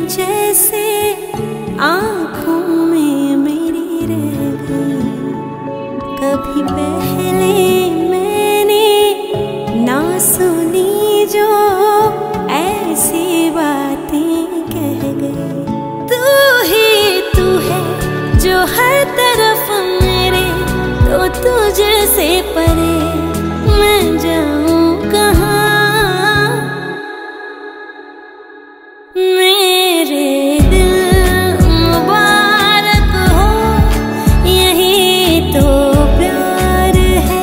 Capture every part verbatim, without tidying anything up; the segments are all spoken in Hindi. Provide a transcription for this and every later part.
जैसे आँखों में मेरी रह गई। कभी पहले मैंने ना सुनी जो ऐसी बातें कह गई। तू ही तू है जो हर तरफ मेरे, तो तुझसे परे मैं जाऊं कहाँ। मेरे दिल मुबारक हो, यही तो प्यार है।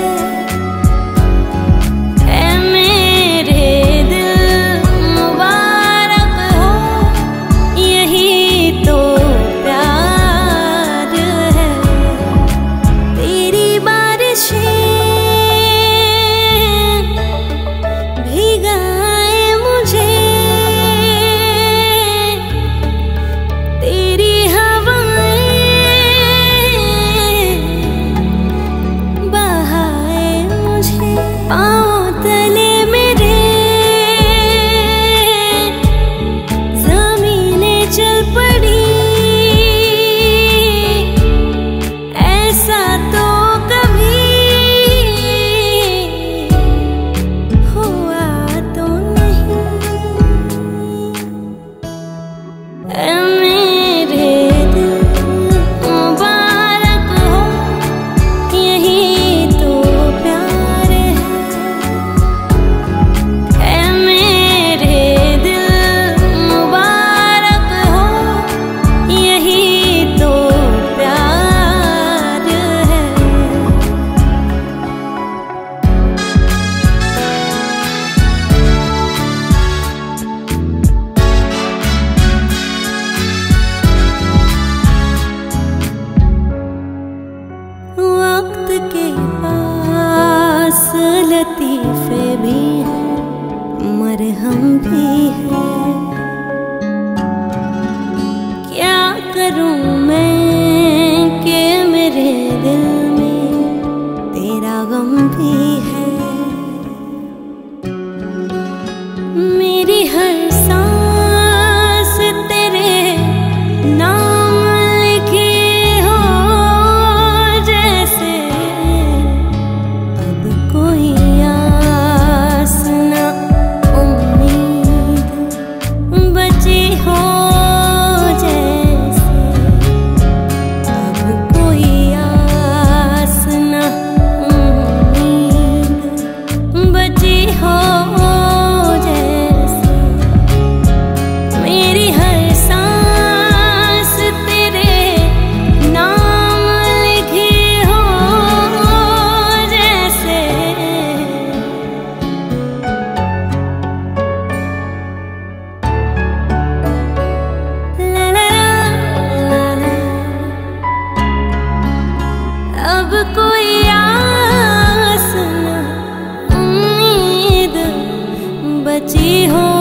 ऐ मेरे दिल मुबारक हो, यही तो प्यार है। तेरी बारिशें भिगाए मुझे, तेरी हवाएं बहाए मुझे। पाँव तले मेरे ज़मीनें चल पड़ी, ऐसा तो कभी हुआ तो नहीं। ऐ मेरे दिल मुबारक हो, यही तो प्यार है। ऐ मेरे दिल मुबारक हो, यही तो प्यार है। वक्त के पास लतीफे भी हैं, मरहम भी है। क्या करूं मैं कि मेरे दिल में तेरा गम भी है। मेरी हर सांस तेरे नाम लिखी हो, जैसे अब कोई आस न उम्मीद बची हो। जैसे अब कोई आस न उम्मीद बची हो। जैसे मेरी हर सांस तेरे नाम लिखी हो। जैसे ला ला ला ला, अब कोई आस न उम्मीद बची हो।